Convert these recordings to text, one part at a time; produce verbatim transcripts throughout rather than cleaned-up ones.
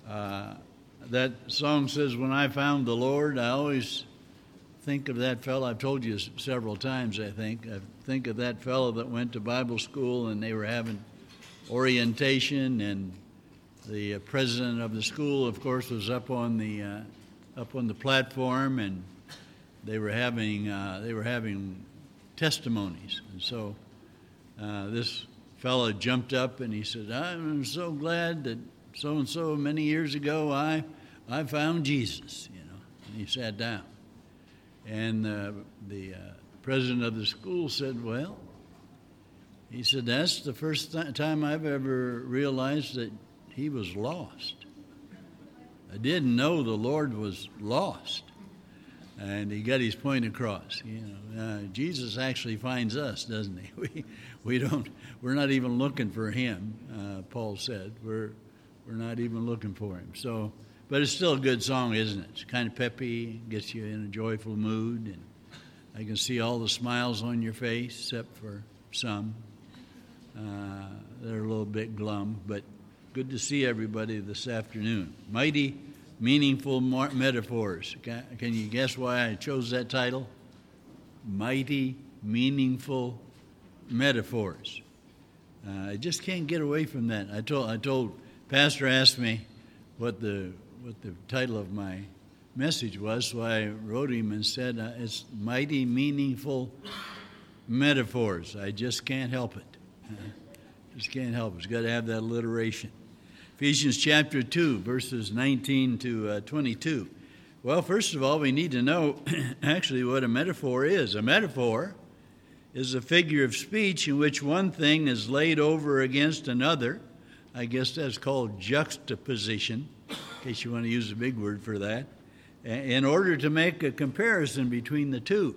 Uh, that song says, "When I found the Lord," I always think of that fellow. I've told you several times, I think. I think of that fellow that went to Bible school and they were having orientation, and the uh, president of the school, of course, was up on the uh, up on the platform, and they were having uh, they were having testimonies. And so uh, this fellow jumped up and he said, "I'm so glad that so and so many years ago I I found Jesus," you know. And he sat down. And uh, the uh, president of the school said, "Well," he said, "that's the first th- time I've ever realized that he was lost. I didn't know the Lord was lost." And he got his point across. You know, uh, Jesus actually finds us, doesn't he? We we don't. We're not even looking for him. Uh, Paul said we're we're not even looking for him. So. But it's still a good song, isn't it? It's kind of peppy, gets you in a joyful mood, and I can see all the smiles on your face, except for some. Uh, they're a little bit glum, but good to see everybody this afternoon. Mighty, meaningful metaphors. Can, can you guess why I chose that title? Mighty, meaningful metaphors. Uh, I just can't get away from that. I told, I told, Pastor asked me what the what the title of my message was, so I wrote him and said, uh, it's Mighty Meaningful Metaphors. I just can't help it. Uh, just can't help it. It's got to have that alliteration. Ephesians chapter two, verses nineteen to uh, twenty-two. Well, first of all, we need to know actually what a metaphor is. A metaphor is a figure of speech in which one thing is laid over against another. I guess that's called juxtaposition, in case you want to use a big word for that, in order to make a comparison between the two.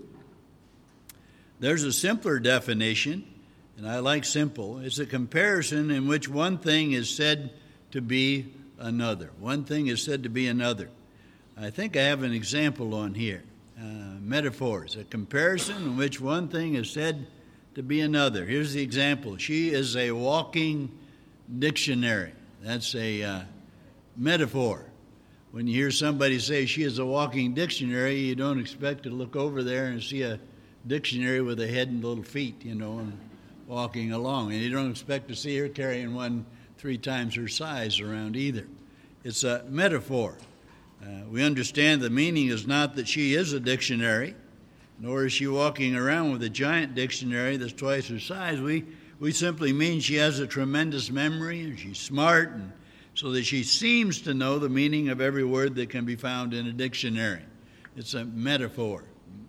There's a simpler definition, and I like simple. It's a comparison in which one thing is said to be another. One thing is said to be another. I think I have an example on here. Uh, metaphors, a comparison in which one thing is said to be another. Here's the example. She is a walking dictionary. That's a uh, metaphor. When you hear somebody say she is a walking dictionary, you don't expect to look over there and see a dictionary with a head and little feet, you know, and walking along. And you don't expect to see her carrying one three times her size around either. It's a metaphor. Uh, we understand the meaning is not that she is a dictionary, nor is she walking around with a giant dictionary that's twice her size. We We simply mean she has a tremendous memory, and she's smart, and so that she seems to know the meaning of every word that can be found in a dictionary. It's a metaphor.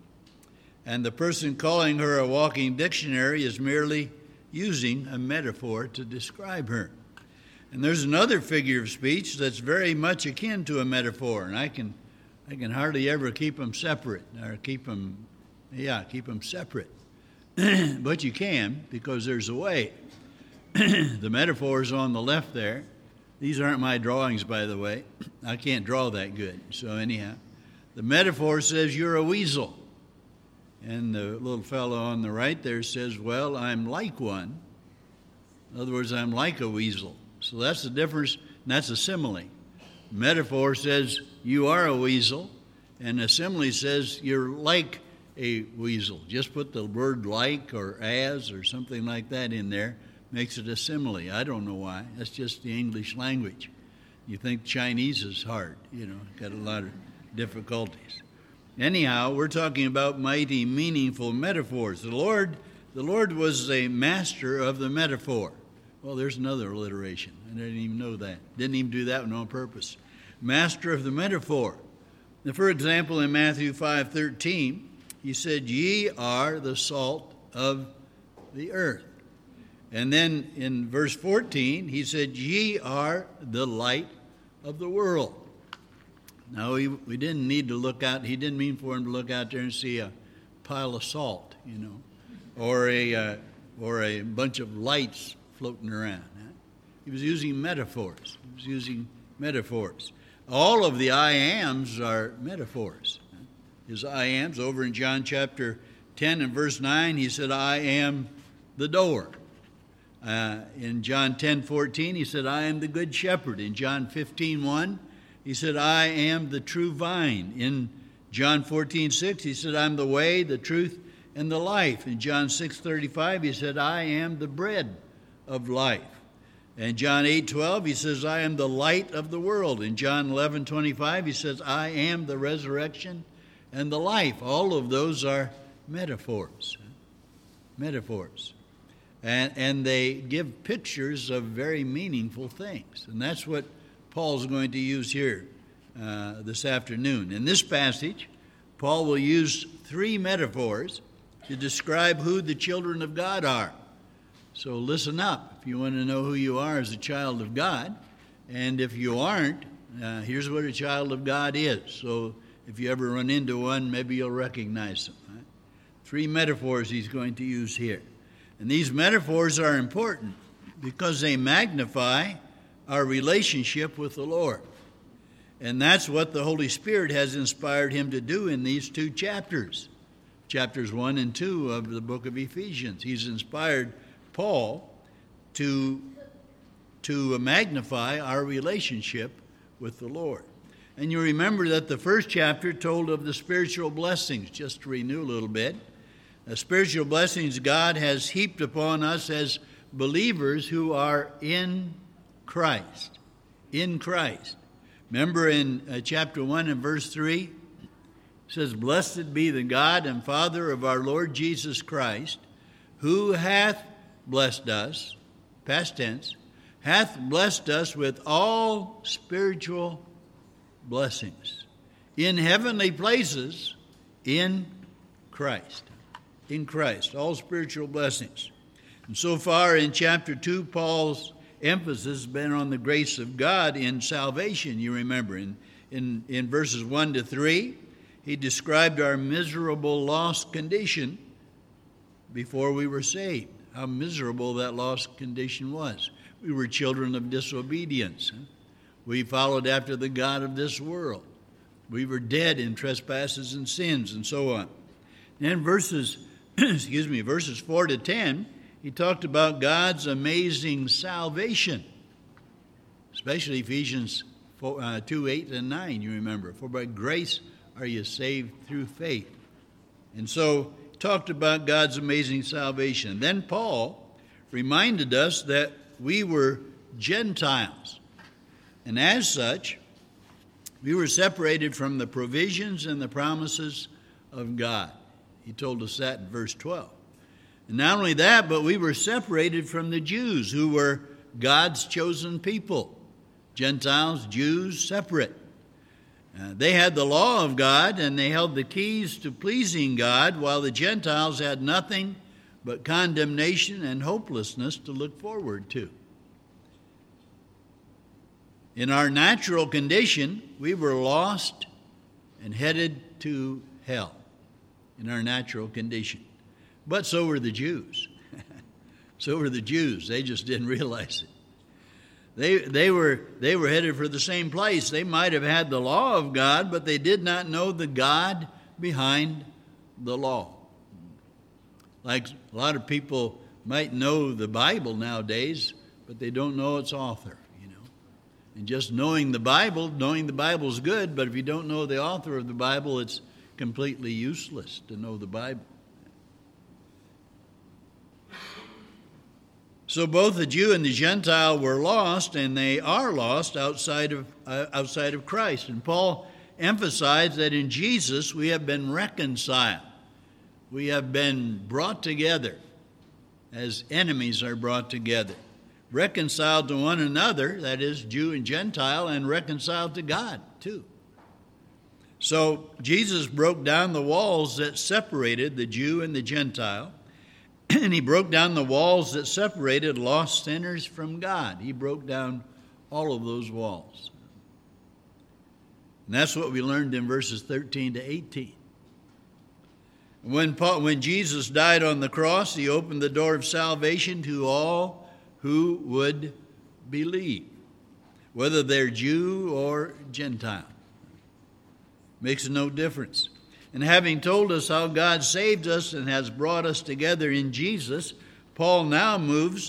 And the person calling her a walking dictionary is merely using a metaphor to describe her. And there's another figure of speech that's very much akin to a metaphor, and I can I can hardly ever keep them separate, or keep them, yeah, keep them separate. But you can, because there's a way. The metaphor is on the left there. These aren't my drawings, by the way. I can't draw that good. So anyhow, the metaphor says you're a weasel. And the little fellow on the right there says, well, I'm like one. In other words, I'm like a weasel. So that's the difference, and that's a simile. Metaphor says you are a weasel, and a simile says you're like a weasel. Just put the word like or as or something like that in there, makes it a simile. I don't know why. That's just the English language. You think Chinese is hard, you know, got a lot of difficulties. Anyhow, we're talking about mighty, meaningful metaphors. The Lord, the Lord was a master of the metaphor. Well, there's another alliteration. I didn't even know that. Didn't even do that one on purpose. Master of the metaphor. Now, for example, in Matthew five thirteen, he said, ye are the salt of the earth. And then in verse fourteen, he said, ye are the light of the world. Now, we, we didn't need to look out. He didn't mean for him to look out there and see a pile of salt, you know, or a uh, or a bunch of lights floating around. Huh? He was using metaphors. He was using metaphors. All of the I ams are metaphors. Huh? His I ams, over in John chapter ten and verse nine, he said, I am the door. Uh, in John ten fourteen, he said, I am the good shepherd. In John fifteen one, he said, I am the true vine. In John fourteen six, he said, I'm the way, the truth, and the life. In John six thirty-five, he said, I am the bread of life. In John eight twelve, he says, I am the light of the world. In John eleven twenty-five, he says, I am the resurrection and the life. All of those are metaphors. Metaphors. And, and they give pictures of very meaningful things. And that's what Paul's going to use here uh, this afternoon. In this passage, Paul will use three metaphors to describe who the children of God are. So listen up if you want to know who you are as a child of God. And if you aren't, uh, here's what a child of God is. So if you ever run into one, maybe you'll recognize them. Right? Three metaphors he's going to use here. And these metaphors are important because they magnify our relationship with the Lord. And that's what the Holy Spirit has inspired him to do in these two chapters, chapters one and two of the book of Ephesians. He's inspired Paul to, to magnify our relationship with the Lord. And you remember that the first chapter told of the spiritual blessings, just to renew a little bit. The spiritual blessings God has heaped upon us as believers who are in Christ. In Christ. Remember in uh, chapter one and verse three, it says, Blessed be the God and Father of our Lord Jesus Christ, who hath blessed us, past tense, hath blessed us with all spiritual blessings in heavenly places in Christ. In Christ, all spiritual blessings. And so far in chapter two, Paul's emphasis has been on the grace of God in salvation, you remember. In, in, in verses one to three, he described our miserable, lost condition before we were saved. How miserable that lost condition was. We were children of disobedience. We followed after the god of this world. We were dead in trespasses and sins, and so on. And verses excuse me, verses four to ten, he talked about God's amazing salvation, especially Ephesians four, uh, two, eight, and nine, you remember. For by grace are you saved through faith. And so he talked about God's amazing salvation. Then Paul reminded us that we were Gentiles. And as such, we were separated from the provisions and the promises of God. He told us that in verse twelve. And not only that, but we were separated from the Jews, who were God's chosen people. Gentiles, Jews, separate. Uh, they had the law of God, and they held the keys to pleasing God, while the Gentiles had nothing but condemnation and hopelessness to look forward to. In our natural condition, we were lost and headed to hell. In our natural condition. But so were the Jews. So were the Jews. They just didn't realize it. They, they, were, they were headed for the same place. They might have had the law of God, but they did not know the God behind the law. Like a lot of people might know the Bible nowadays, but they don't know its author, you know. And just knowing the Bible, knowing the Bible is good, but if you don't know the author of the Bible, it's completely useless to know the Bible. So both the Jew and the Gentile were lost, and they are lost outside of uh, outside of Christ. And Paul emphasized that in Jesus we have been reconciled. We have been brought together as enemies are brought together. Reconciled to one another, that is, Jew and Gentile, and reconciled to God, too. So Jesus broke down the walls that separated the Jew and the Gentile, and he broke down the walls that separated lost sinners from God. He broke down all of those walls. And that's what we learned in verses thirteen to eighteen. When, Paul, when Jesus died on the cross, he opened the door of salvation to all who would believe, whether they're Jew or Gentile. Makes no difference. And having told us how God saved us and has brought us together in Jesus, Paul now moves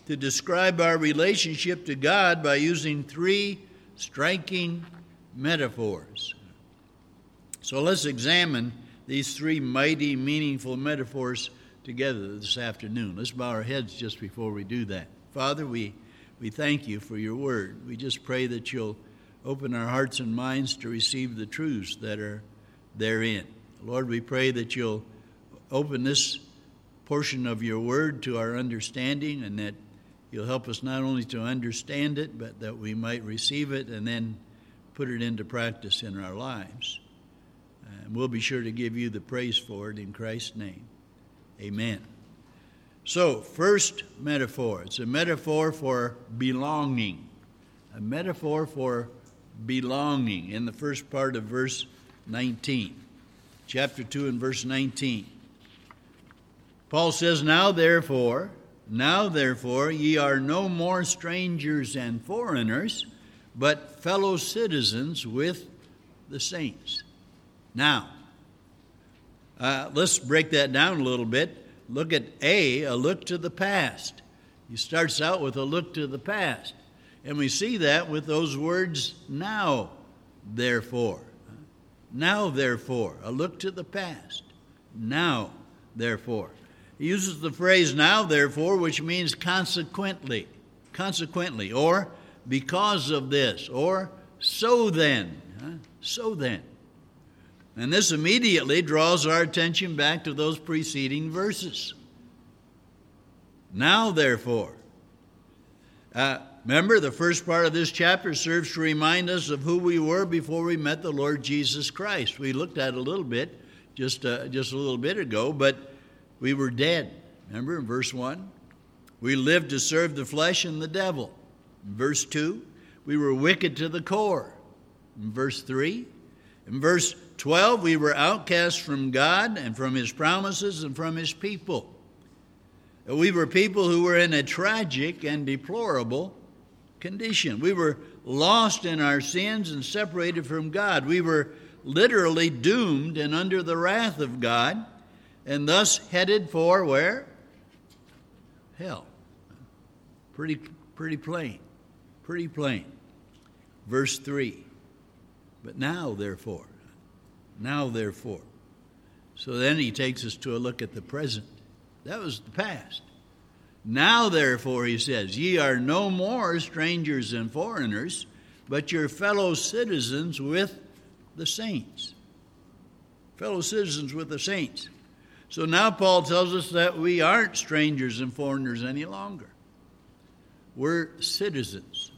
to describe our relationship to God by using three striking metaphors. So let's examine these three mighty, meaningful metaphors together this afternoon. Let's bow our heads just before we do that. Father, we, we thank you for your word. We just pray that you'll open our hearts and minds to receive the truths that are therein. Lord, we pray that you'll open this portion of your word to our understanding, and that you'll help us not only to understand it, but that we might receive it and then put it into practice in our lives. And we'll be sure to give you the praise for it in Christ's name. Amen. So, first metaphor. It's a metaphor for belonging. A metaphor for belonging in the first part of verse nineteen. Chapter two and verse nineteen. Paul says, Now therefore, now therefore, ye are no more strangers and foreigners, but fellow citizens with the saints. Now, uh, let's break that down a little bit. Look at A, a look to the past. He starts out with a look to the past. And we see that with those words, now, therefore. Now, therefore, a look to the past. Now, therefore. He uses the phrase now, therefore, which means consequently, consequently, or because of this, or so then, huh? so then. And this immediately draws our attention back to those preceding verses. Now, therefore. Uh, remember, the first part of this chapter serves to remind us of who we were before we met the Lord Jesus Christ. We looked at it a little bit just, uh, just a little bit ago, but we were dead. Remember in verse one? We lived to serve the flesh and the devil. In verse two, we were wicked to the core. In verse three, in verse twelve, we were outcasts from God and from his promises and from his people. We were people who were in a tragic and deplorable condition. We were lost in our sins and separated from God. We were literally doomed and under the wrath of God, and thus headed for where? Hell. Pretty, pretty plain. Pretty plain. Verse three. But now, therefore. Now, therefore. So then he takes us to a look at the present. That was the past. Now, therefore, he says, ye are no more strangers and foreigners, but your fellow citizens with the saints. Fellow citizens with the saints. So now Paul tells us that we aren't strangers and foreigners any longer. We're citizens.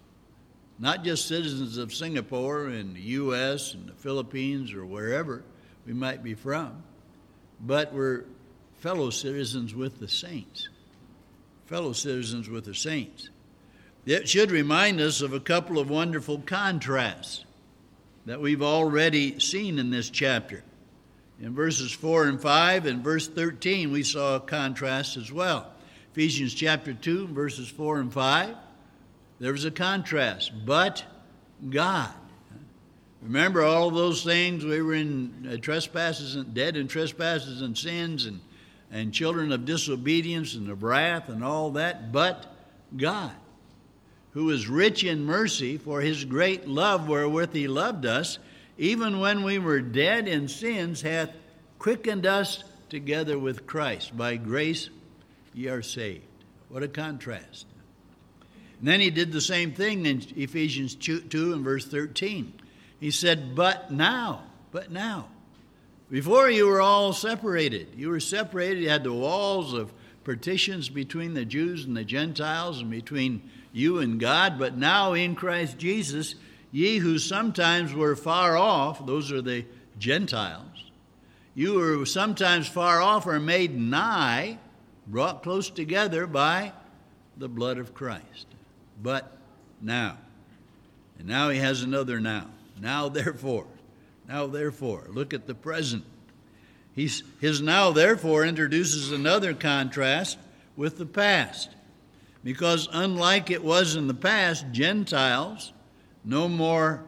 Not just citizens of Singapore and the U S and the Philippines or wherever we might be from, but we're fellow citizens with the saints. Fellow citizens with the saints. It should remind us of a couple of wonderful contrasts that we've already seen in this chapter. In verses four and five and verse thirteen, we saw a contrast as well. Ephesians chapter two, verses four and five, there was a contrast. But God. Remember all of those things? We were in uh, trespasses and dead in trespasses and sins and, and children of disobedience and of wrath and all that. But God, who is rich in mercy for his great love wherewith he loved us, even when we were dead in sins, hath quickened us together with Christ. By grace ye are saved. What a contrast. And then he did the same thing in Ephesians two and verse thirteen. He said, but now, but now. Before you were all separated. You were separated. You had the walls of partitions between the Jews and the Gentiles and between you and God. But now in Christ Jesus, ye who sometimes were far off, those are the Gentiles, you were sometimes far off are made nigh, brought close together by the blood of Christ. But now. And now he has another now. Now therefore. Now therefore. Look at the present. He's, his now therefore introduces another contrast with the past. Because unlike it was in the past, Gentiles no more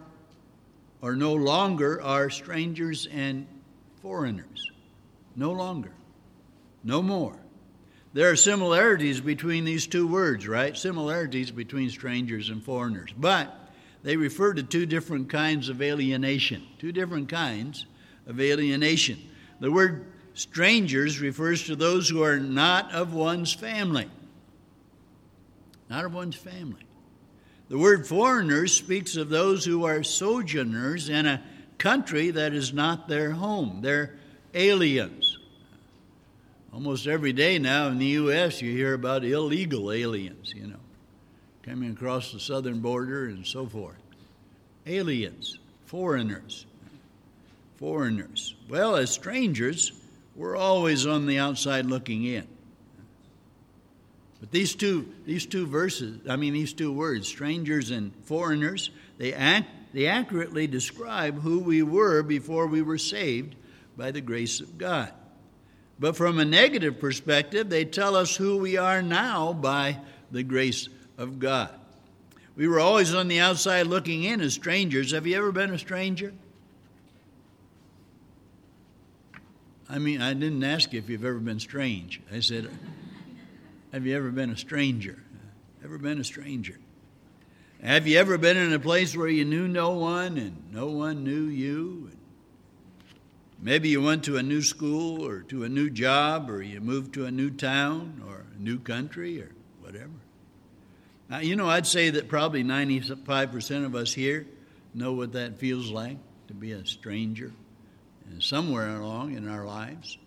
or no longer are strangers and foreigners. No longer. No more. there are similarities between these two words, right? Similarities between strangers and foreigners. But they refer to two different kinds of alienation. Two different kinds of alienation. The word strangers refers to those who are not of one's family. Not of one's family. The word foreigners speaks of those who are sojourners in a country that is not their home. They're aliens. Almost every day now in the U S you hear about illegal aliens, you know, coming across the southern border and so forth. Aliens, foreigners, foreigners. Well, as strangers, we're always on the outside looking in. But these two, these two verses, I mean these two words, strangers and foreigners, they act, they accurately describe who we were before we were saved by the grace of God. But from a negative perspective, they tell us who we are now by the grace of God. We were always on the outside looking in as strangers. Have you ever been a stranger? I mean, I didn't ask you if you've ever been strange. I said, have you ever been a stranger? Ever been a stranger? Have you ever been in a place where you knew no one and no one knew you? Maybe you went to a new school or to a new job, or you moved to a new town or a new country or whatever. Now, you know, I'd say that probably ninety-five percent of us here know what that feels like, to be a stranger somewhere along in our lives.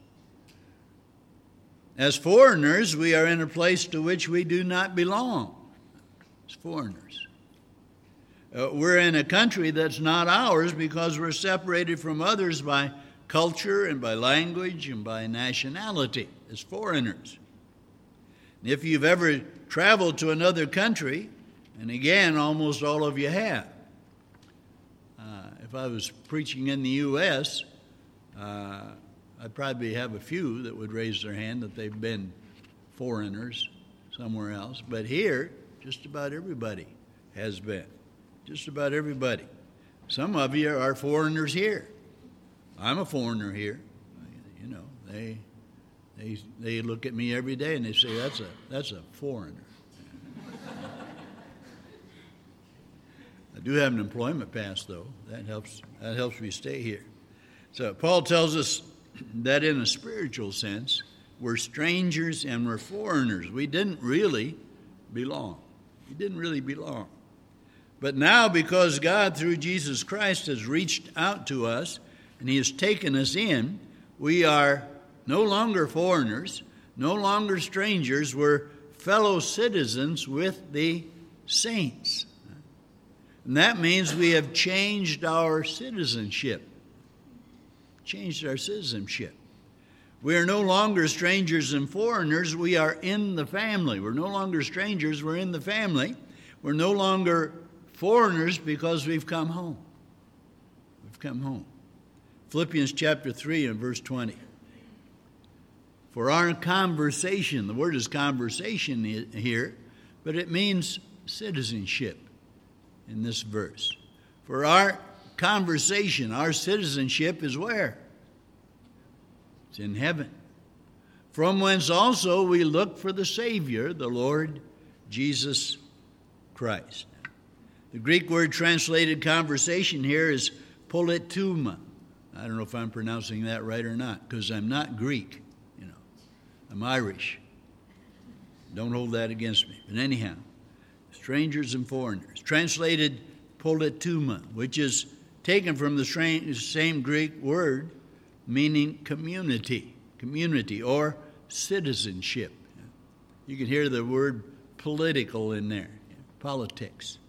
As foreigners, we are in a place to which we do not belong. As foreigners. Uh, we're in a country that's not ours because we're separated from others by culture and by language and by nationality as foreigners. And if you've ever traveled to another country, and again, almost all of you have. Uh, if I was preaching in the U S, uh, I'd probably have a few that would raise their hand that they've been foreigners somewhere else. But here, just about everybody has been. Just about everybody. Some of you are foreigners here. I'm a foreigner here. You know, they they they look at me every day and they say, that's a that's a foreigner. I do have an employment pass, though. That helps that helps me stay here. So Paul tells us that in a spiritual sense, we're strangers and we're foreigners. We didn't really belong. We didn't really belong. But now, because God, through Jesus Christ, has reached out to us and he has taken us in, we are no longer foreigners, no longer strangers. We're fellow citizens with the saints. And that means we have changed our citizenship. Changed our citizenship. We are no longer strangers and foreigners. We are in the family. We're no longer strangers. We're in the family. We're no longer foreigners because we've come home. We've come home. Philippians chapter three and verse twenty. For our conversation, the word is conversation here, but it means citizenship in this verse. For our conversation, our citizenship is where? It's in heaven. From whence also we look for the Savior, the Lord Jesus Christ. The Greek word translated conversation here is polituma. I don't know if I'm pronouncing that right or not, because I'm not Greek, you know. I'm Irish. Don't hold that against me. But anyhow, strangers and foreigners. Translated polituma, which is taken from the same Greek word meaning community, community or citizenship. You can hear the word political in there, politics.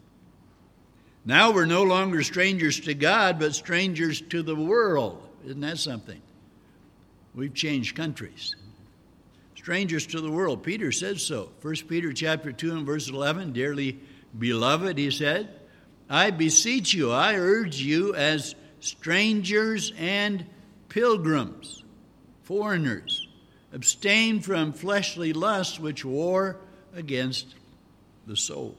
Now we're no longer strangers to God, but strangers to the world. Isn't that something? We've changed countries. Strangers to the world. Peter says so. First Peter chapter two and verse eleven, dearly beloved, he said, I beseech you, I urge you as strangers and pilgrims, foreigners, abstain from fleshly lusts which war against the soul.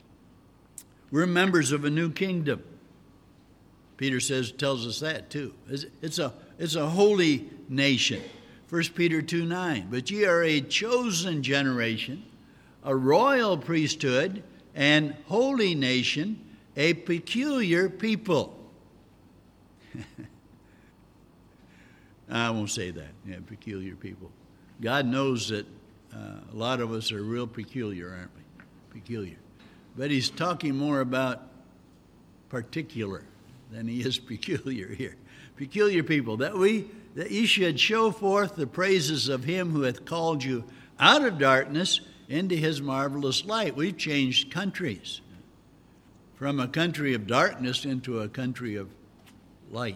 We're members of a new kingdom. Peter says, tells us that too. It's a, it's a holy nation. First Peter two nine. But ye are a chosen generation, a royal priesthood, and holy nation, a peculiar people. I won't say that. Yeah, peculiar people. God knows that uh, a lot of us are real peculiar, aren't we? Peculiar. But he's talking more about particular than he is peculiar here. Peculiar people, that we that ye should show forth the praises of him who hath called you out of darkness into his marvelous light. We've changed countries from a country of darkness into a country of light.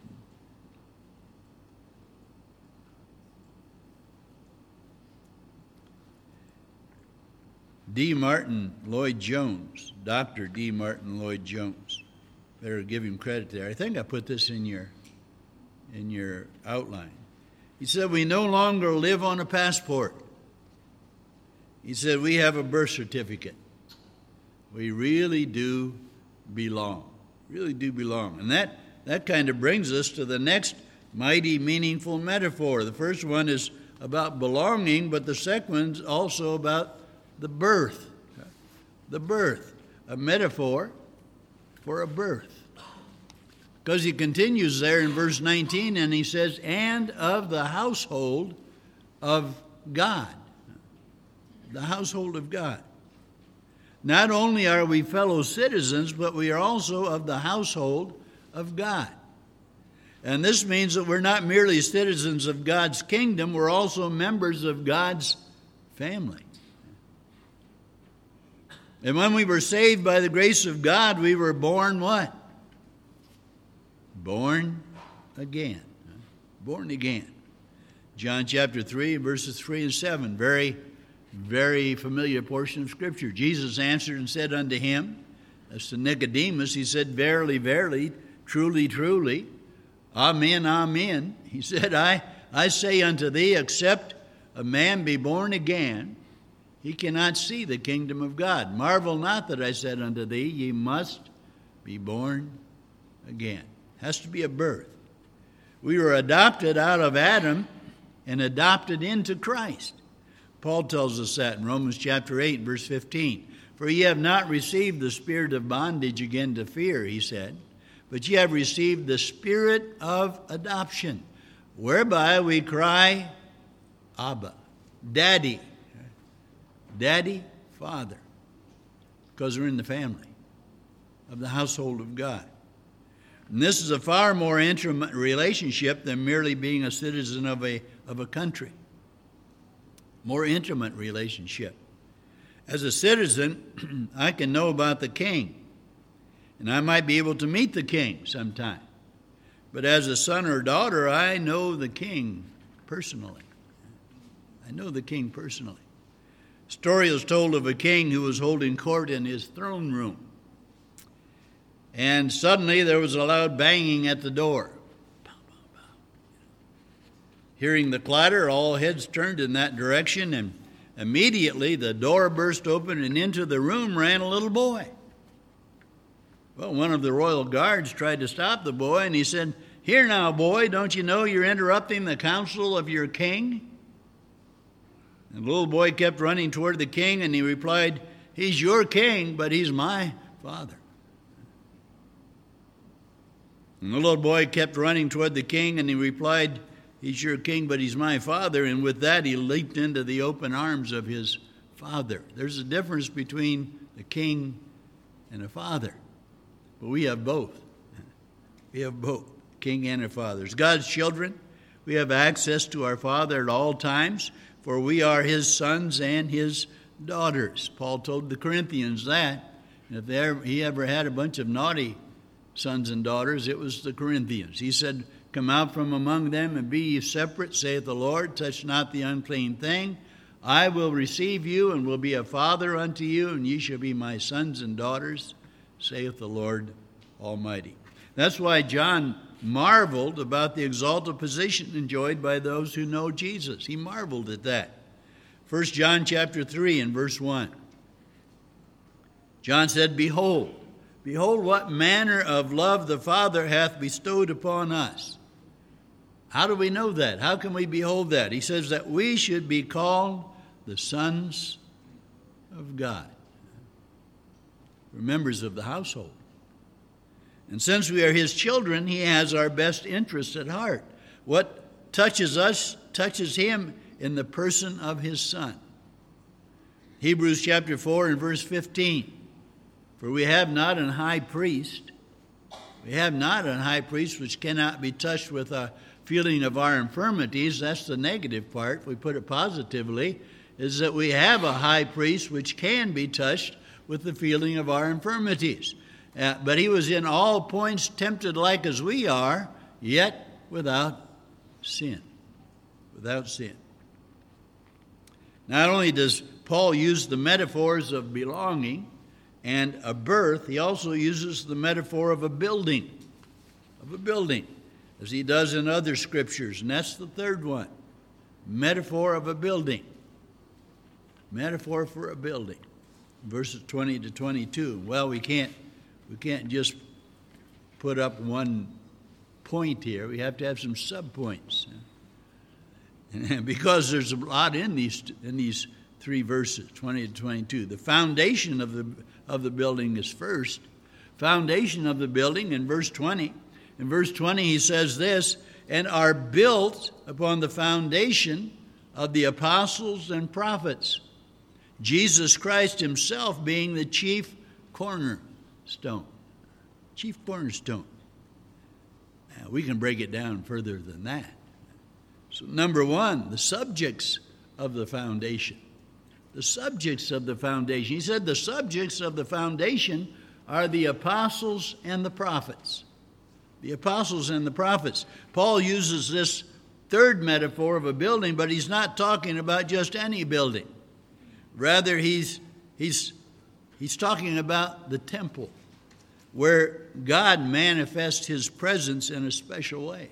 D. Martin Lloyd-Jones, Doctor D. Martin Lloyd-Jones. Better give him credit there. I think I put this in your in your outline. He said, we no longer live on a passport. He said, we have a birth certificate. We really do belong. Really do belong. And that, that kind of brings us to the next mighty, meaningful metaphor. The first one is about belonging, but the second one's also about the birth. The birth. A metaphor for a birth. Because he continues there in verse nineteen, and he says, and of the household of God. The household of God. Not only are we fellow citizens, but we are also of the household of God. And this means that we're not merely citizens of God's kingdom, we're also members of God's family. And when we were saved by the grace of God, we were born what? Born again. Born again. John chapter three, verses three and seven. Very, very familiar portion of Scripture. Jesus answered and said unto him, as to Nicodemus, he said, verily, verily, truly, truly, amen, amen. He said, I, I say unto thee, except a man be born again, he cannot see the kingdom of God. Marvel not that I said unto thee, ye must be born again. Has to be a birth. We were adopted out of Adam and adopted into Christ. Paul tells us that in Romans chapter eight, verse fifteen. For ye have not received the spirit of bondage again to fear, he said, but ye have received the spirit of adoption, whereby we cry, Abba, Daddy. Daddy, Father. Because we're in the family of the household of God. And this is a far more intimate relationship than merely being a citizen of a, of a country. More intimate relationship. As a citizen, I can know about the king, and I might be able to meet the king sometime. But as a son or daughter, I know the king personally. I know the king personally. A story is told of a king who was holding court in his throne room. And suddenly there was a loud banging at the door. Bow, bow, bow. Hearing the clatter, all heads turned in that direction, and immediately the door burst open, and into the room ran a little boy. Well, one of the royal guards tried to stop the boy, and he said, here now, boy, don't you know you're interrupting the counsel of your king? And the little boy kept running toward the king, and he replied, he's your king, but he's my father. And the little boy kept running toward the king, and he replied, he's your king, but he's my father. And with that, he leaped into the open arms of his father. There's a difference between the king and a father. But we have both. We have both, king and a father. As God's children, we have access to our Father at all times, for we are his sons and his daughters. Paul told the Corinthians that. And if ever, he ever had a bunch of naughty sons and daughters, it was the Corinthians. He said, come out from among them and be ye separate, saith the Lord. Touch not the unclean thing. I will receive you and will be a father unto you, and ye shall be my sons and daughters, saith the Lord Almighty. That's why John marveled about the exalted position enjoyed by those who know Jesus. He marveled at that. First John chapter three and verse one. John said, Behold, behold what manner of love the Father hath bestowed upon us. How do we know that? How can we behold that? He says that we should be called the sons of God. We're members of the household. And since we are his children, he has our best interests at heart. What touches us touches him in the person of his Son. Hebrews chapter four and verse fifteen. For we have not an high priest, we have not an high priest which cannot be touched with a feeling of our infirmities. That's the negative part. If we put it positively, is that we have a high priest which can be touched with the feeling of our infirmities. Uh, but he was in all points tempted like as we are, yet without sin. Without sin. Not only does Paul use the metaphors of belonging and a birth, he also uses the metaphor of a building, of a building, as he does in other scriptures. And that's the third one, metaphor of a building. Metaphor for a building. Verses twenty to twenty-two. Well, we can't we can't just put up one point here. We have to have some subpoints. And because there's a lot in these in these three verses, twenty to twenty-two. The foundation of the of the building is first. Foundation of the building in verse twenty. In verse twenty he says this, and are built upon the foundation of the apostles and prophets, Jesus Christ himself being the chief cornerstone. Chief cornerstone. Now, we can break it down further than that. So number one, the subjects of the foundation. The subjects of the foundation. He said the subjects of the foundation are the apostles and the prophets. The apostles and the prophets. Paul uses this third metaphor of a building, but he's not talking about just any building. Rather, he's, he's, he's talking about the temple, where God manifests his presence in a special way.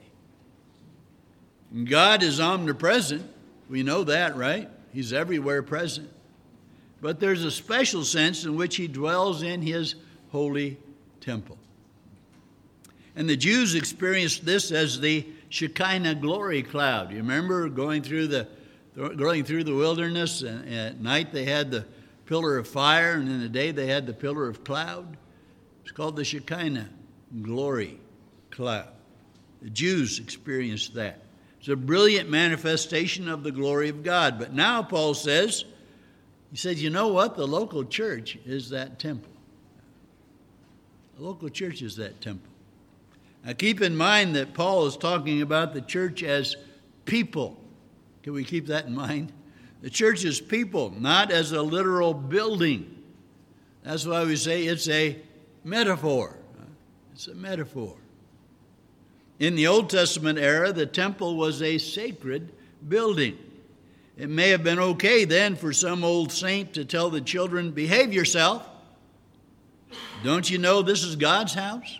God is omnipresent. We know that, right? He's everywhere present. But there's a special sense in which he dwells in his holy temple. And the Jews experienced this as the Shekinah glory cloud. You remember going through the going through the wilderness, and at night they had the pillar of fire, and in the day they had the pillar of cloud. It's called the Shekinah glory cloud. The Jews experienced that. It's a brilliant manifestation of the glory of God. But now Paul says, he says, you know what? The local church is that temple. The local church is that temple. Now keep in mind that Paul is talking about the church as people. Can we keep that in mind? The church is people, not as a literal building. That's why we say it's a metaphor. It's a metaphor. In the Old Testament era, the temple was a sacred building. It may have been okay then for some old saint to tell the children, behave yourself. Don't you know this is God's house?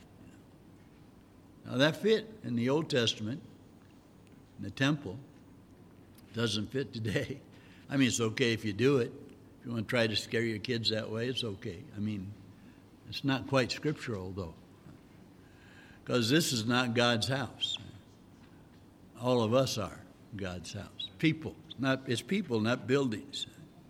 Now that fit in the Old Testament, in the temple. Doesn't fit today. I mean, it's okay if you do it. If you want to try to scare your kids that way, it's okay. I mean, it's not quite scriptural, though. Because this is not God's house. All of us are God's house. People. Not, it's people, not buildings.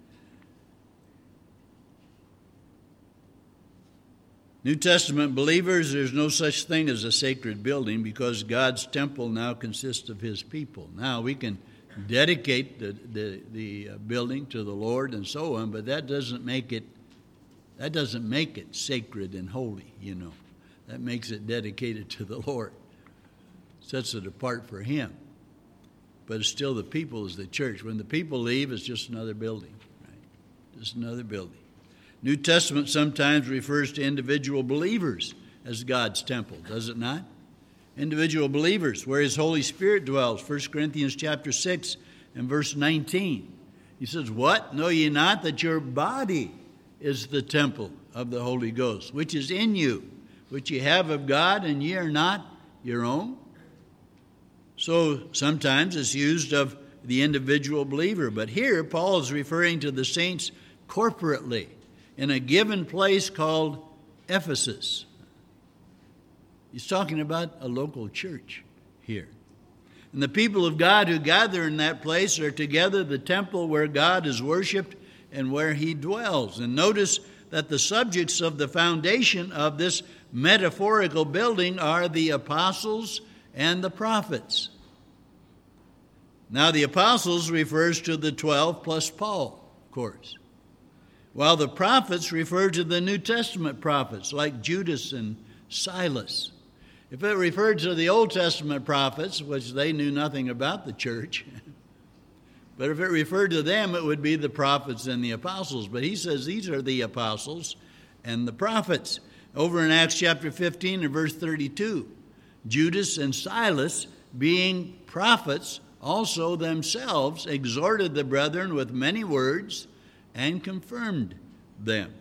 New Testament believers, there's no such thing as a sacred building because God's temple now consists of his people. Now we can dedicate the, the, the building to the Lord and so on, but that doesn't make it that doesn't make it sacred and holy, you know. That makes it dedicated to the Lord. Sets it apart for him. But it's still the people is the church. When the people leave, it's just another building, right? Just another building. New Testament sometimes refers to individual believers as God's temple, does it not? Individual believers, where his Holy Spirit dwells. First Corinthians chapter six and verse nineteen. He says, what? Know ye not that your body is the temple of the Holy Ghost, which is in you, which ye have of God, and ye are not your own? So sometimes it's used of the individual believer. But here Paul is referring to the saints corporately in a given place called Ephesus. He's talking about a local church here. And the people of God who gather in that place are together the temple where God is worshiped and where he dwells. And notice that the subjects of the foundation of this metaphorical building are the apostles and the prophets. Now, the apostles refers to the twelve plus Paul, of course, while the prophets refer to the New Testament prophets like Judas and Silas. If it referred to the Old Testament prophets, which they knew nothing about the church, but if it referred to them, it would be the prophets and the apostles. But he says these are the apostles and the prophets. Over in Acts chapter fifteen and verse thirty-two, Judas and Silas, being prophets, also themselves exhorted the brethren with many words and confirmed them.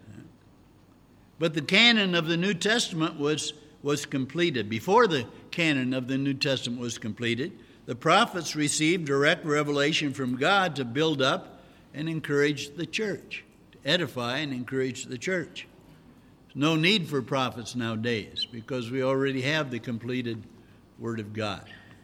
But the canon of the New Testament was, was completed. Before the canon of the New Testament was completed, the prophets received direct revelation from God to build up and encourage the church, to edify and encourage the church. There's no need for prophets nowadays because we already have the completed Word of God.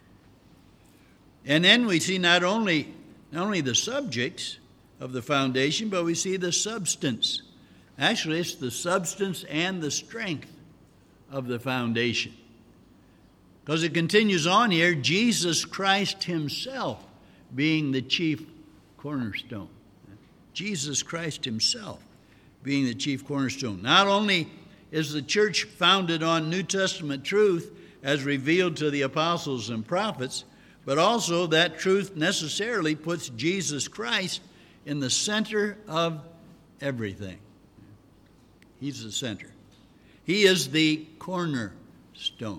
And then we see not only, not only the subjects of the foundation, but we see the substance. Actually, it's the substance and the strength of the foundation. Because it continues on here, Jesus Christ himself being the chief cornerstone. Jesus Christ himself being the chief cornerstone. Not only is the church founded on New Testament truth as revealed to the apostles and prophets, but also that truth necessarily puts Jesus Christ in the center of everything. He's the center. He is the cornerstone.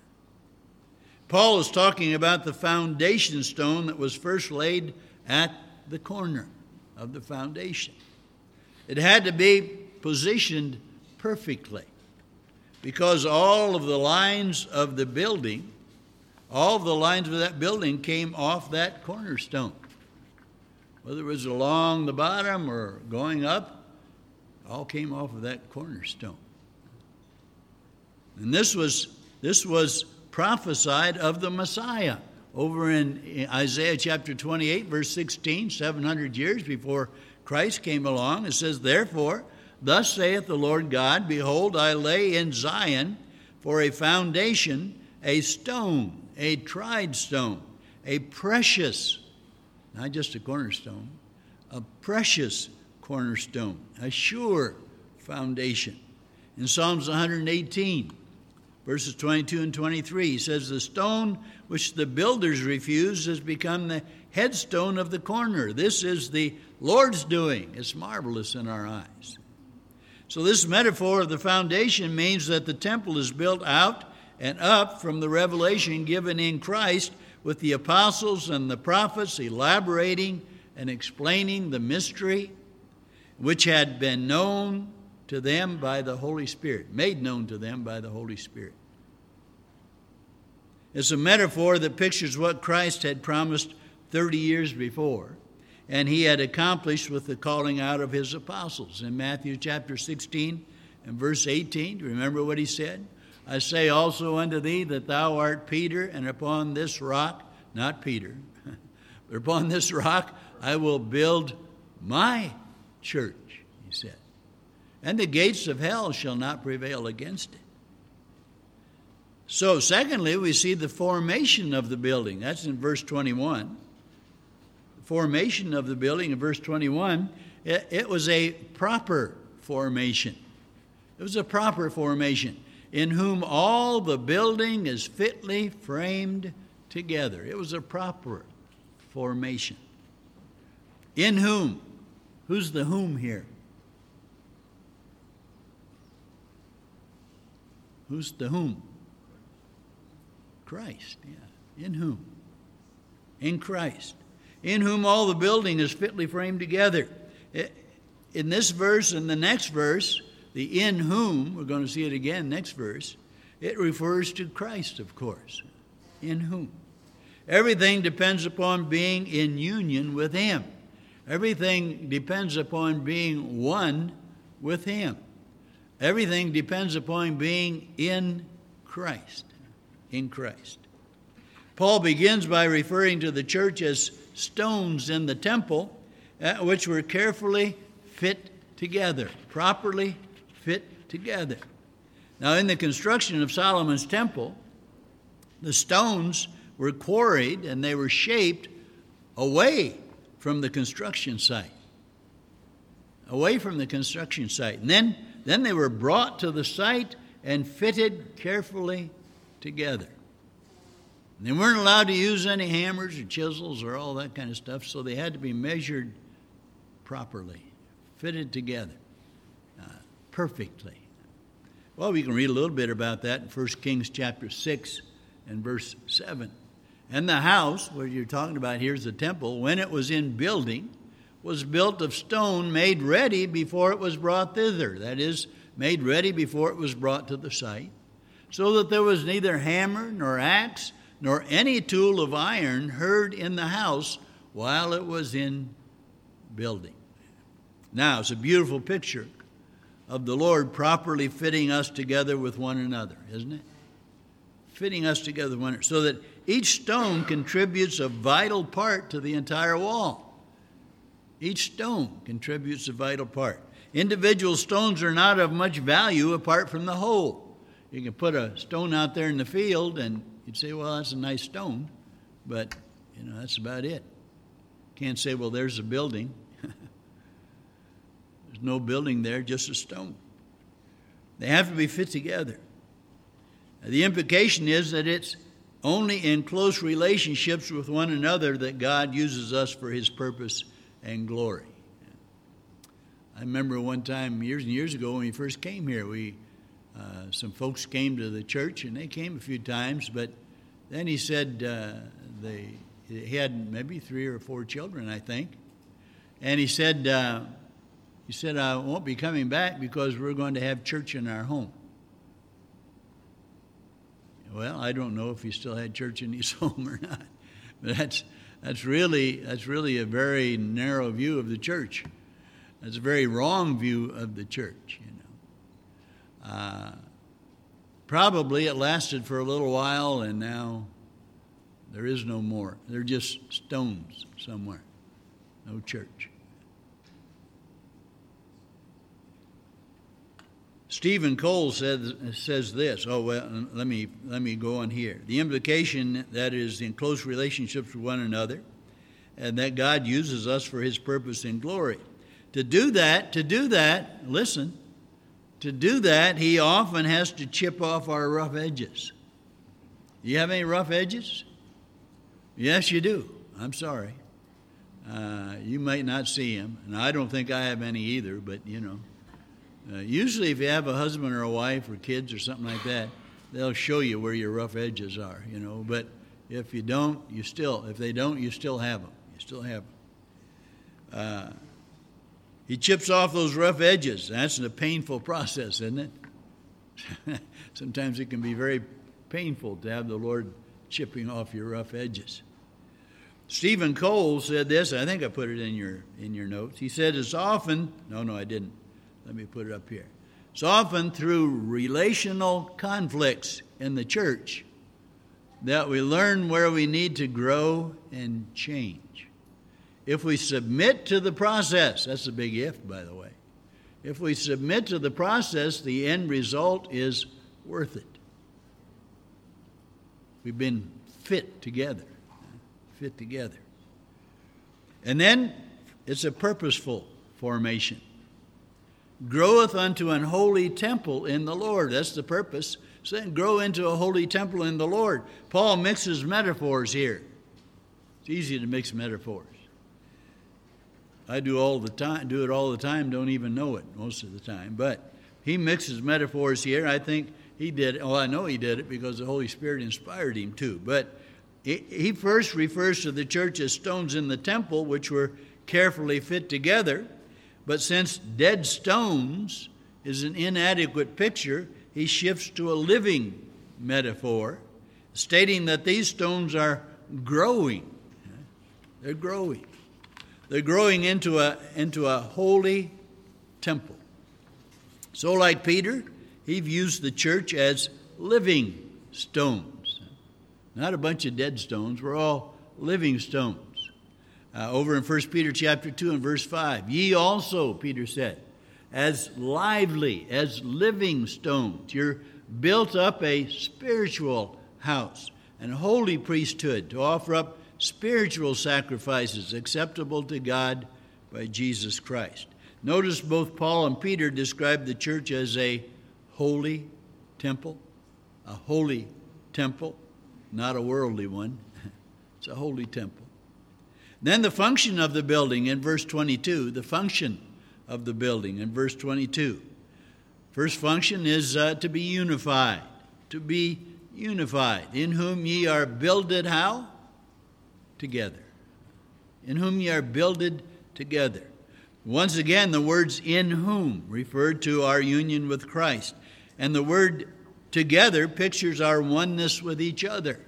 Paul is talking about the foundation stone that was first laid at the corner of the foundation. It had to be positioned perfectly because all of the lines of the building, all of the lines of that building came off that cornerstone. Whether it was along the bottom or going up, all came off of that cornerstone. And this was this was prophesied of the Messiah over in Isaiah chapter twenty-eight, verse sixteen, seven hundred years before Christ came along. It says, "Therefore, thus saith the Lord God, Behold, I lay in Zion for a foundation a stone, a tried stone, a precious," not just a cornerstone, "a precious cornerstone, a sure foundation." In Psalms one hundred eighteen, verses twenty-two and twenty-three, he says, "The stone which the builders refused has become the headstone of the corner. This is the Lord's doing. It's marvelous in our eyes." So this metaphor of the foundation means that the temple is built out and up from the revelation given in Christ, with the apostles and the prophets elaborating and explaining the mystery which had been known to them by the Holy Spirit, made known to them by the Holy Spirit. It's a metaphor that pictures what Christ had promised thirty years before, and he had accomplished with the calling out of his apostles. In Matthew chapter sixteen and verse eighteen, do you remember what he said? "I say also unto thee that thou art Peter, and upon this rock," not Peter, "but upon this rock I will build my church," he said, "and the gates of hell shall not prevail against it." So, secondly, we see the formation of the building. That's in verse twenty-one. The formation of the building in verse twenty-one, it, it was a proper formation. It was a proper formation, "in whom all the building is fitly framed together." It was a proper formation. In whom? Who's the whom here? Who's the whom? Christ, yeah. In whom? In Christ. In whom all the building is fitly framed together. In this verse and the next verse, the "in whom," we're going to see it again next verse, it refers to Christ, of course. In whom. Everything depends upon being in union with him. Everything depends upon being one with him. Everything depends upon being in Christ. In Christ. Paul begins by referring to the church as stones in the temple, uh, which were carefully fit together, properly fit together. Now, in the construction of Solomon's temple, the stones were quarried and they were shaped away from the construction site. Away from the construction site. And then, then they were brought to the site and fitted carefully together. They weren't allowed to use any hammers or chisels or all that kind of stuff, so they had to be measured properly, fitted together, uh, perfectly. Well, we can read a little bit about that in First Kings chapter six and verse seven. And the house, where you're talking about here's the temple, when it was in building, was built of stone made ready before it was brought thither. That is, made ready before it was brought to the site, so that there was neither hammer nor axe nor any tool of iron heard in the house while it was in building. Now, it's a beautiful picture of the Lord properly fitting us together with one another, isn't it? Fitting us together with one another, so that each stone contributes a vital part to the entire wall. Each stone contributes a vital part. Individual stones are not of much value apart from the whole. You can put a stone out there in the field and you'd say, well, that's a nice stone, but, you know, that's about it. Can't say, well, there's a building. There's no building there, just a stone. They have to be fit together. The implication is that it's only in close relationships with one another that God uses us for his purpose and glory. I remember one time years and years ago when we first came here, we uh, some folks came to the church, and they came a few times, but then he said uh, they he had maybe three or four children, I think, and he said uh, he said I won't be coming back because we're going to have church in our home. Well, I don't know if he still had church in his home or not, but that's that's really that's really a very narrow view of the church. That's a very wrong view of the church, you know. Uh, probably it lasted for a little while, and now there is no more. They're just stones somewhere. No church. Stephen Cole says, says this. Oh, well, let me, let me go on here. The implication, that is, in close relationships with one another, and that God uses us for his purpose and glory. To do that, to do that, listen, to do that, he often has to chip off our rough edges. Do you have any rough edges? Yes, you do. I'm sorry. Uh, you might not see them, and I don't think I have any either, but, you know. Uh, usually if you have a husband or a wife or kids or something like that, they'll show you where your rough edges are, you know. But if you don't, you still, if they don't, you still have them. You still have them. Uh, he chips off those rough edges. That's a painful process, isn't it? Sometimes it can be very painful to have the Lord chipping off your rough edges. Stephen Cole said this. I think I put it in your in your notes. He said, it's often, no, no, I didn't. Let me put it up here. It's often through relational conflicts in the church that we learn where we need to grow and change. If we submit to the process, that's a big if, by the way. If we submit to the process, the end result is worth it. We've been fit together, fit together. And then it's a purposeful formation. Groweth unto an holy temple in the Lord. That's the purpose. So then grow into a holy temple in the Lord. Paul mixes metaphors here. It's easy to mix metaphors. I do all the time, do it all the time, don't even know it most of the time. But he mixes metaphors here. I think he did it. Well, I know he did it because the Holy Spirit inspired him to. But he first refers to the church as stones in the temple, which were carefully fit together. But since dead stones is an inadequate picture, he shifts to a living metaphor, stating that these stones are growing. They're growing. They're growing into a, into a holy temple. So like Peter, he views the church as living stones. not a bunch of dead stones. We're all living stones. Uh, over in First Peter chapter two and verse five, ye also, Peter said, as lively, as living stones. You're built up a spiritual house and holy priesthood to offer up spiritual sacrifices acceptable to God by Jesus Christ. Notice both Paul and Peter describe the church as a holy temple, a holy temple, not a worldly one. It's a holy temple. Then the function of the building in verse twenty-two, the function of the building in verse twenty-two. First function is uh, to be unified, to be unified, in whom ye are builded how? Together. In whom ye are builded together. Once again, the words in whom referred to our union with Christ. And the word together pictures our oneness with each other.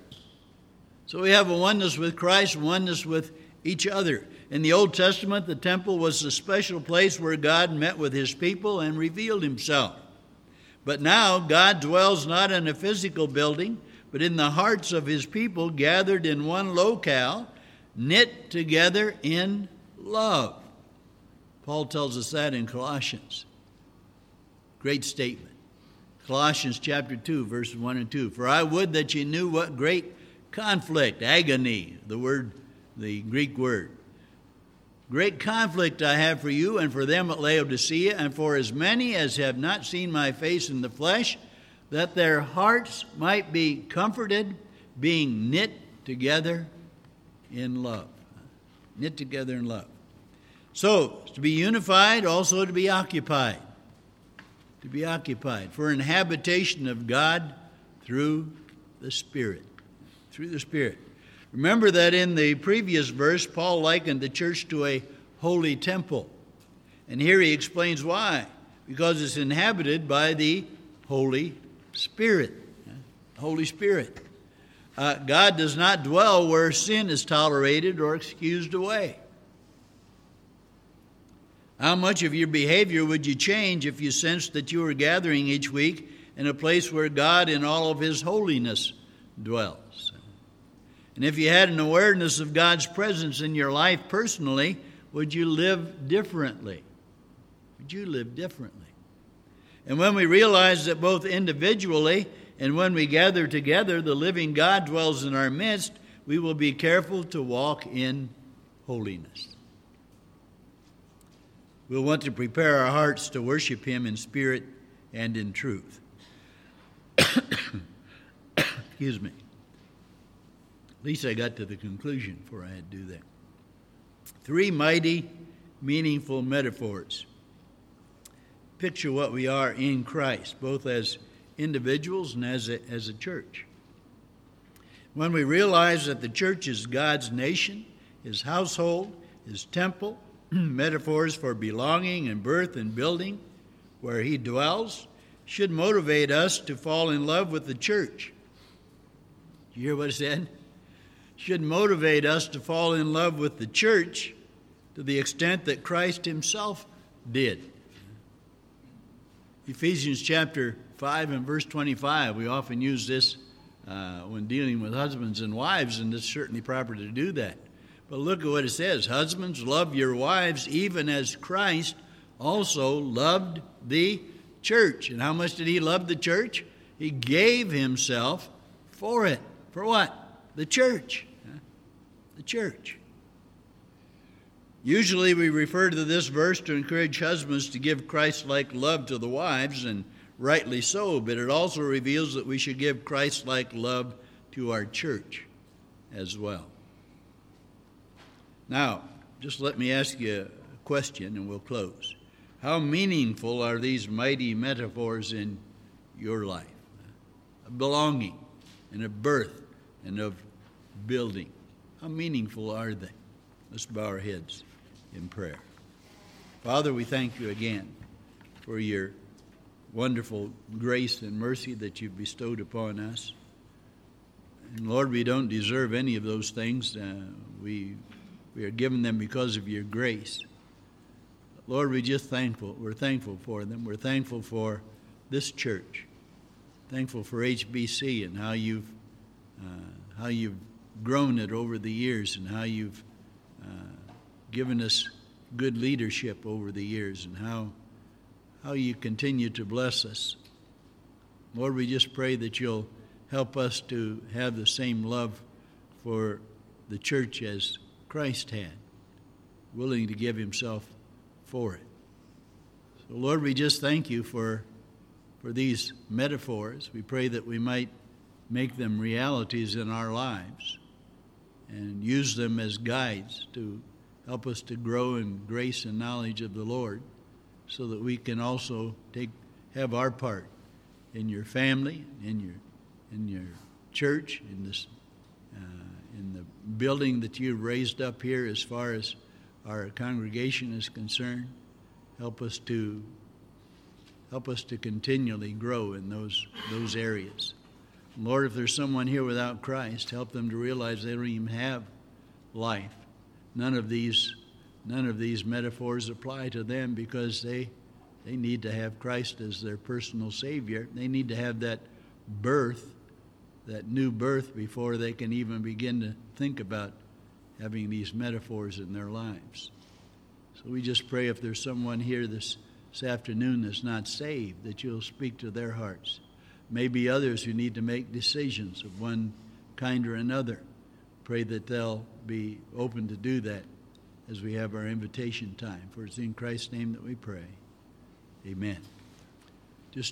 So we have a oneness with Christ, oneness with each other. In the Old Testament, the temple was a special place where God met with his people and revealed himself. But now God dwells not in a physical building, but in the hearts of his people gathered in one locale, knit together in love. Paul tells us that in Colossians. Great statement. Colossians chapter two, verses one and two. For I would that ye knew what great conflict, agony, the word, the Greek word. Great conflict I have for you and for them at Laodicea, and for as many as have not seen my face in the flesh, that their hearts might be comforted, being knit together in love. Knit together in love. So, to be unified, also to be occupied. To be occupied for an habitation of God through the Spirit. Through the Spirit. Remember that in the previous verse, Paul likened the church to a holy temple. And here he explains why. Because it's inhabited by the Holy Spirit. Holy Spirit. Uh, God does not dwell where sin is tolerated or excused away. How much of your behavior would you change if you sensed that you were gathering each week in a place where God in all of his holiness dwells? And if you had an awareness of God's presence in your life personally, would you live differently? Would you live differently? And when we realize that both individually and when we gather together, the living God dwells in our midst, we will be careful to walk in holiness. We'll want to prepare our hearts to worship him in spirit and in truth. Excuse me. At least I got to the conclusion before I had to do that. Three mighty, meaningful metaphors picture what we are in Christ, both as individuals and as a, as a church. When we realize that the church is God's nation, his household, his temple, metaphors for belonging and birth and building, where he dwells, should motivate us to fall in love with the church. Did you hear what I said? Should motivate us to fall in love with the church to the extent that Christ himself did. Ephesians chapter five and verse twenty-five, we often use this uh, when dealing with husbands and wives, and it's certainly proper to do that. But look at what it says. Husbands, love your wives even as Christ also loved the church. And how much did he love the church? He gave himself for it. For what? The church. The church. Usually we refer to this verse to encourage husbands to give Christ-like love to the wives, and rightly so, but it also reveals that we should give Christ-like love to our church as well. Now, just let me ask you a question and we'll close. How meaningful are these mighty metaphors in your life? Of belonging and of birth and of building. How meaningful are they? Let's bow our heads in prayer. Father, we thank you again for your wonderful grace and mercy that you've bestowed upon us. And Lord, we don't deserve any of those things. Uh, we we are given them because of your grace. Lord, we're just thankful. We're thankful for them. We're thankful for this church. Thankful for H B C and how you've uh, how you've grown it over the years and how you've uh, given us good leadership over the years and how how you continue to bless us. Lord, we just pray that you'll help us to have the same love for the church as Christ had, willing to give himself for it. So, Lord, we just thank you for, for these metaphors. We pray that we might make them realities in our lives and use them as guides to help us to grow in grace and knowledge of the Lord, so that we can also take have our part in your family, in your in your church, in this uh, in the building that you've raised up here as far as our congregation is concerned. Help us to help us to continually grow in those those areas. Lord, if there's someone here without Christ, help them to realize they don't even have life. None of these none of these metaphors apply to them, because they they need to have Christ as their personal Savior. They need to have that birth, that new birth, before they can even begin to think about having these metaphors in their lives. So we just pray, if there's someone here this, this afternoon that's not saved, that you'll speak to their hearts. Maybe others who need to make decisions of one kind or another. Pray that they'll be open to do that as we have our invitation time. For it's in Christ's name that we pray. Amen.